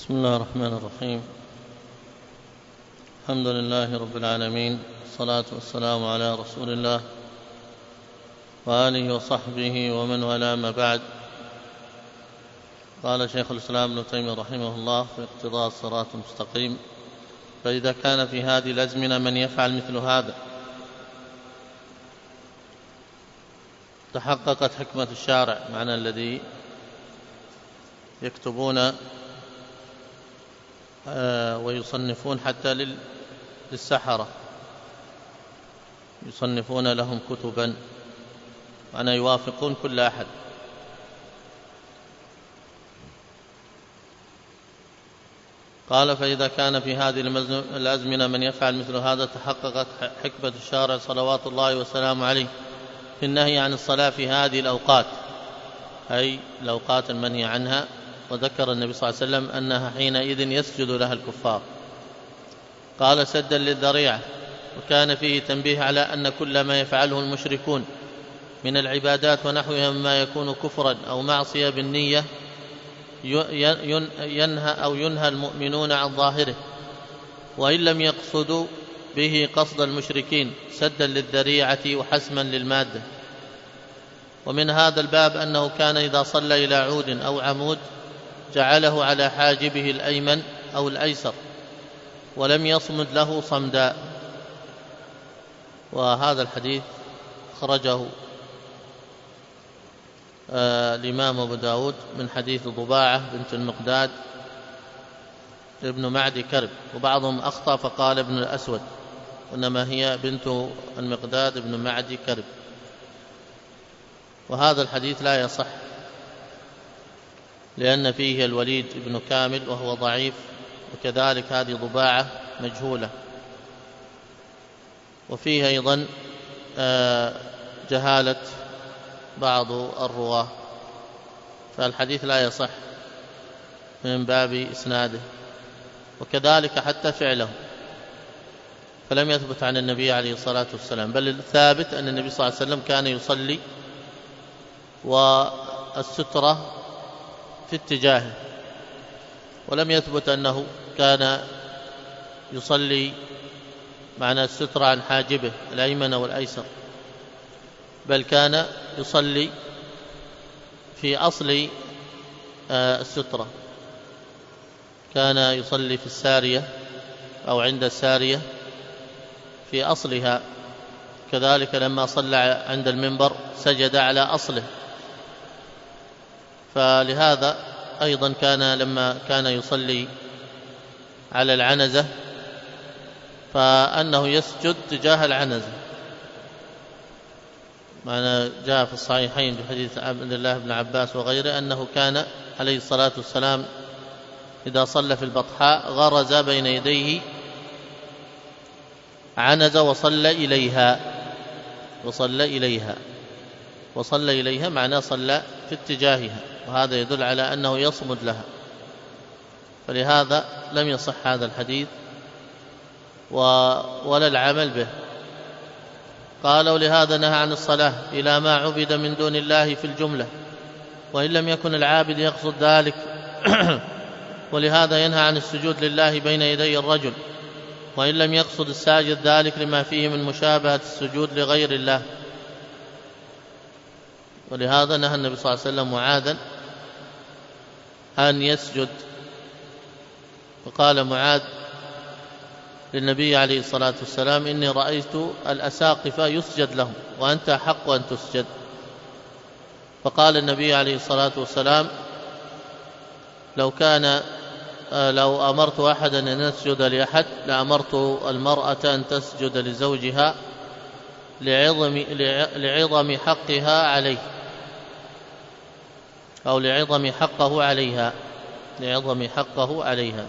بسم الله الرحمن الرحيم. الحمد لله رب العالمين، والصلاة والسلام على رسول الله وآله وصحبه ومن والاه، ما بعد. قال شيخ الإسلام ابن تيمية رحمه الله في اقتضاء الصراط المستقيم: فإذا كان في هذه الأزمنة من يفعل مثل هذا تحققت حكمة الشارع، معنى الذي يكتبون ويصنفون حتى للسحرة، يصنفون لهم كتبا، معنى يوافقون كل أحد. قال: فإذا كان في هذه الأزمنة من يفعل مثل هذا تحققت حكمة الشارع صلوات الله وسلامه عليه في النهي عن الصلاة في هذه الأوقات، أي الأوقات المنهي عنها. وذكر النبي صلى الله عليه وسلم أنها حينئذ يسجد لها الكفار. قال: سدا للذريعة. وكان فيه تنبيه على أن كل ما يفعله المشركون من العبادات ونحوها مما يكون كفرا أو معصية بالنية ينهى المؤمنون عن ظاهره، وإن لم يقصدوا به قصد المشركين، سدا للذريعة وحسما للمادة. ومن هذا الباب أنه كان إذا صلى إلى عود أو عمود جعله على حاجبه الأيمن أو الأيسر، ولم يصمد له صمدا. وهذا الحديث خرجه الإمام أبو داود من حديث ضباعة بنت المقداد ابن معدي كرب، وبعضهم أخطأ فقال ابن الأسود، وإنما هي بنت المقداد ابن معدي كرب. وهذا الحديث لا يصح، لأن فيه الوليد بن كامل وهو ضعيف، وكذلك هذه ضباعة مجهولة، وفيه أيضا جهالة بعض الرواة، فالحديث لا يصح من باب إسناده، وكذلك حتى فعله فلم يثبت عن النبي عليه الصلاة والسلام، بل الثابت أن النبي صلى الله عليه وسلم كان يصلي والسترة في اتجاهه، ولم يثبت أنه كان يصلي معنى السترة عن حاجبه الأيمن والأيسر، بل كان يصلي في أصل السترة، كان يصلي في السارية أو عند السارية في أصلها. كذلك لما صلى عند المنبر سجد على أصله. فلهذا أيضا كان لما كان يصلي على العنزة فأنه يسجد تجاه العنزة، معنى جاء في الصحيحين بحديث عبد الله بن عباس وغيره أنه كان عليه الصلاة والسلام إذا صلى في البطحاء غرز بين يديه عنزة وصلى إليها معناه صلى في اتجاهها، وهذا يدل على أنه يصمد لها، فلهذا لم يصح هذا الحديث ولا العمل به. قالوا: لهذا نهى عن الصلاة إلى ما عبد من دون الله في الجملة، وإن لم يكن العابد يقصد ذلك ولهذا ينهى عن السجود لله بين يدي الرجل، وإن لم يقصد الساجد ذلك لما فيه من مشابهة السجود لغير الله. ولهذا نهى النبي صلى الله عليه وسلم معاذا أن يسجد، وقال معاذ للنبي عليه الصلاة والسلام: إني رأيت الأساقفة يسجد لهم وأنت أحق أن تسجد. فقال النبي عليه الصلاة والسلام: لو أمرت أحدا أن يسجد لأحد لأمرت المرأة أن تسجد لزوجها لعظم حقها عليه، أو لعظم حقه عليها.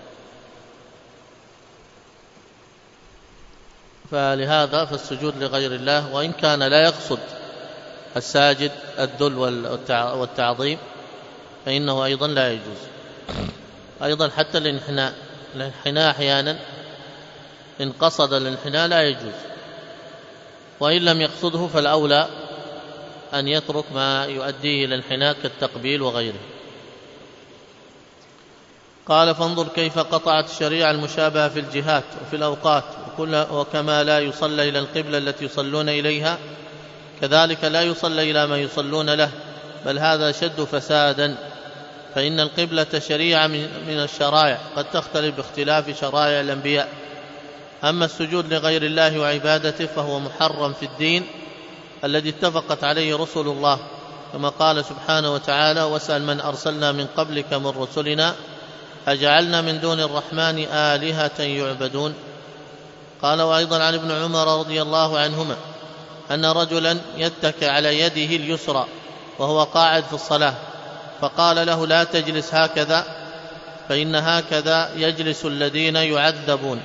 فلهذا فالسجود لغير الله، وإن كان لا يقصد الساجد الذل والتعظيم، فإنه أيضا لا يجوز. أيضا حتى الانحناء أحيانا إن قصد الانحناء لا يجوز، وإن لم يقصده فالأولى أن يترك ما يؤديه إلى الانحناء كالتقبيل وغيره. قال فانظر كيف قطعت الشريعة المشابهة في الجهات وفي الأوقات، وكما لا يصلى إلى القبلة التي يصلون إليها كذلك لا يصلى إلى ما يصلون له، بل هذا شد فسادا، فإن القبلة شريعة من الشرائع قد تختلف باختلاف شرائع الأنبياء. أما السجود لغير الله وعبادته فهو محرم في الدين الذي اتفقت عليه رسل الله، كما قال سبحانه وتعالى: واسأل من أرسلنا من قبلك من رسلنا أجعلنا من دون الرحمن آلهة يعبدون. قال وأيضا عن ابن عمر رضي الله عنهما أن رجلا يتكئ على يده اليسرى وهو قاعد في الصلاة، فقال له: لا تجلس هكذا، فإن هكذا يجلس الذين يعذبون.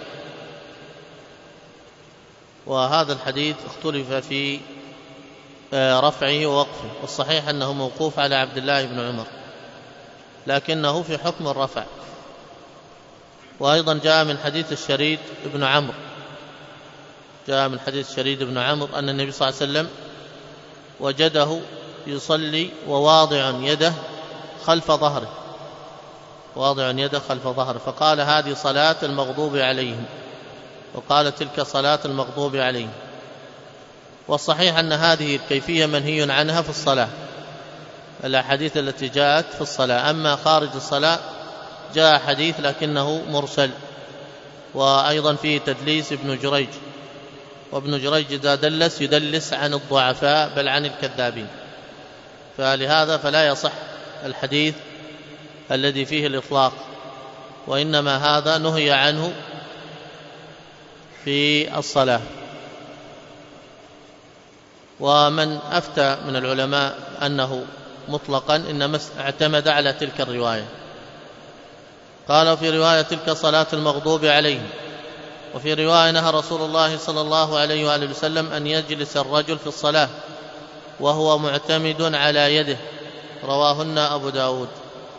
وهذا الحديث اختلف في رفعه ووقفه، والصحيح أنه موقوف على عبد الله بن عمر، لكنه في حكم الرفع. وأيضا جاء من حديث الشريد بن عمرو، أن النبي صلى الله عليه وسلم وجده يصلي وواضع يده خلف ظهره، فقال: هذه صلاة المغضوب عليهم، وقال: تلك صلاة المغضوب عليهم. والصحيح أن هذه الكيفية منهي عنها في الصلاة، الأحاديث التي جاءت في الصلاة. أما خارج الصلاة جاء حديث لكنه مرسل، وأيضا فيه تدليس ابن جريج، وابن جريج إذا دلس يدلس عن الضعفاء بل عن الكذابين، فلهذا فلا يصح الحديث الذي فيه الإطلاق، وإنما هذا نهي عنه في الصلاة. ومن أفتى من العلماء أنه مطلقا إنما اعتمد على تلك الرواية. قال في رواية: تلك صلاة المغضوب عليهم. وفي رواية: نهى رسول الله صلى الله عليه وآله وسلم أن يجلس الرجل في الصلاة وهو معتمد على يده، رواهن أبو داود.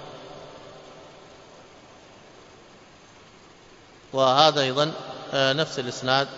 وهذا أيضا نفس الإسناد،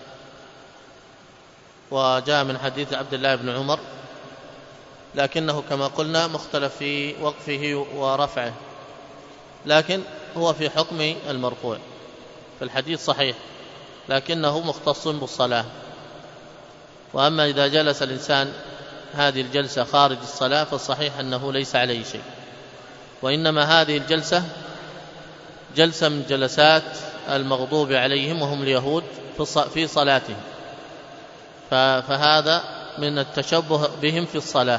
وجاء من حديث عبد الله بن عمر، لكنه كما قلنا مختلف في وقفه ورفعه، لكن هو في حكم المرفوع، فالحديث صحيح لكنه مختص بالصلاة. وأما إذا جلس الإنسان هذه الجلسة خارج الصلاة فالصحيح أنه ليس عليه شيء، وإنما هذه الجلسة جلسة من جلسات المغضوب عليهم وهم اليهود في صلاتهم، فهذا من التشبه بهم في الصلاة.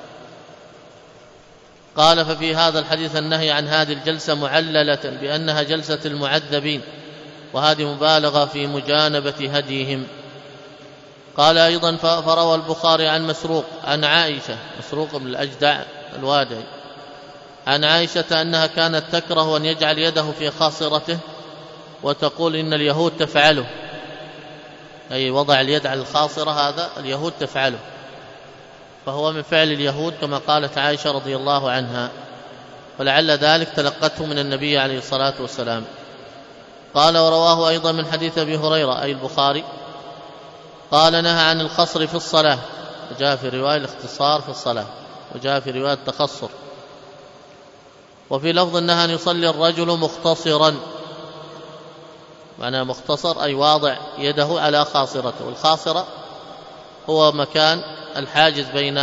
قال: ففي هذا الحديث النهي عن هذه الجلسة معللة بأنها جلسة المعذبين، وهذه مبالغة في مجانبة هديهم. قال أيضا: فروى البخاري عن مسروق عن عائشة، مسروق بن الأجدع الوادعي، عن عائشة أنها كانت تكره أن يجعل يده في خاصرته، وتقول إن اليهود تفعله، أي وضع اليد على الخاصرة هذا اليهود تفعله، فهو من فعل اليهود كما قالت عائشة رضي الله عنها، ولعل ذلك تلقته من النبي عليه الصلاة والسلام. قال: ورواه أيضا من حديث أبي هريرة أي البخاري قال: نهى عن القصر في الصلاة، وجاء في رواية الاختصار في الصلاة، وجاء في رواية التخصر. وفي لفظ: نهى أن يصلي الرجل مختصرا، معنى مختصر أي واضع يده على خاصرته، والخاصرة هو مكان الحاجز بين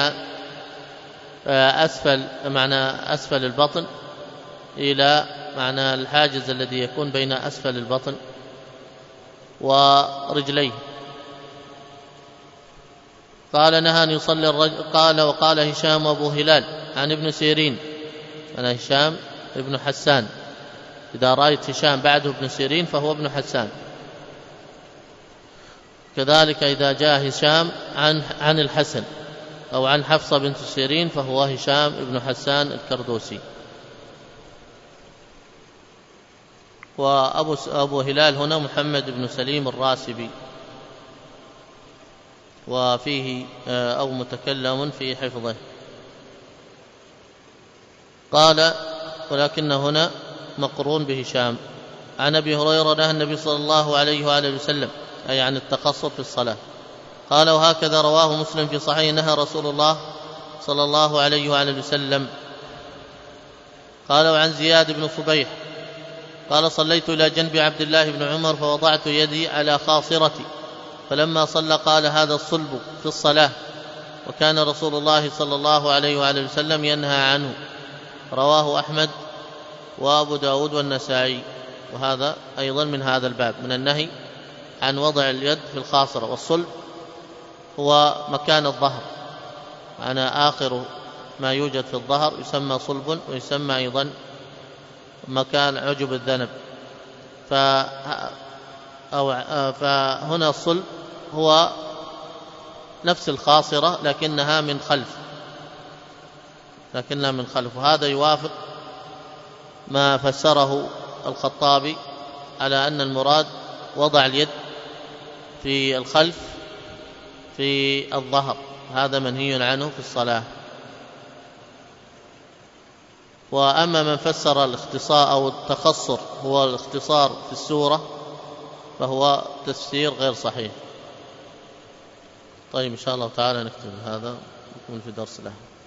أسفل البطن إلى معنى الحاجز الذي يكون بين أسفل البطن ورجليه. قال: نهى أن يصلي الرجل. وقال هشام أبو هلال عن ابن سيرين، أنا هشام ابن حسان، إذا رأيت هشام بعده ابن سيرين فهو ابن حسان، كذلك إذا جاء هشام عن الحسن أو عن حفصة بنت سيرين فهو هشام ابن حسان الكردوسي. وأبو هلال هنا محمد بن سليم الراسبي، وفيه أو متكلم في حفظه. قال: ولكن هنا مقرون بهشام. عن أبي هريرة نهى النبي صلى الله عليه وآله وسلم، أي عن التقصر في الصلاة. قال: وهكذا رواه مسلم في صحيح: نهى رسول الله صلى الله عليه وآله وسلم. قال: وعن زياد بن صبيح قال صليت إلى جنب عبد الله بن عمر فوضعت يدي على خاصرتي، فلما صلى قال هذا الصلب في الصلاة، وكان رسول الله صلى الله عليه وآله وسلم ينهى عنه. رواه أحمد وأبو داود والنسائي. وهذا أيضا من هذا الباب، من النهي عن وضع اليد في الخاصرة. والصلب هو مكان الظهر، معنى آخر ما يوجد في الظهر يسمى صلب، ويسمى أيضا مكان عجب الذنب. فهنا الصلب هو نفس الخاصرة لكنها من خلف، وهذا يوافق ما فسره الخطابي على أن المراد وضع اليد في الخلف في الظهر، هذا منهي عنه في الصلاة. وأما من فسر الاختصار أو التخصر هو الاختصار في السورة فهو تفسير غير صحيح. طيب إن شاء الله تعالى نكتب هذا، نكون في درس له.